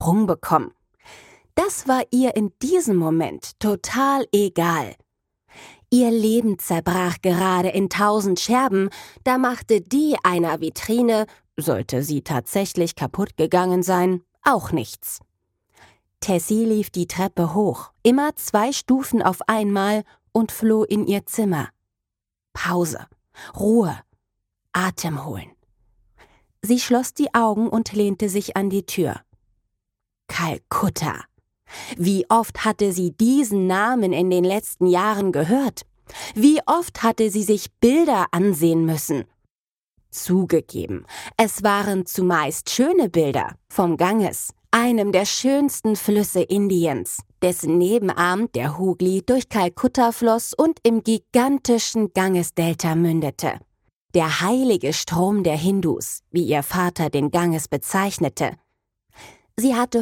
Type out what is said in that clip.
Sprung bekommen. Das war ihr in diesem Moment total egal. Ihr Leben zerbrach gerade in 1000 Scherben, da machte die einer Vitrine, sollte sie tatsächlich kaputt gegangen sein, auch nichts. Tessie lief die Treppe hoch, immer 2 Stufen auf einmal und floh in ihr Zimmer. Pause, Ruhe, Atem holen. Sie schloss die Augen und lehnte sich an die Tür. Kalkutta. Wie oft hatte sie diesen Namen in den letzten Jahren gehört? Wie oft hatte sie sich Bilder ansehen müssen? Zugegeben, es waren zumeist schöne Bilder vom Ganges, einem der schönsten Flüsse Indiens, dessen Nebenarm der Hooghly durch Kalkutta floss und im gigantischen Gangesdelta mündete. Der heilige Strom der Hindus, wie ihr Vater den Ganges bezeichnete. Sie hatte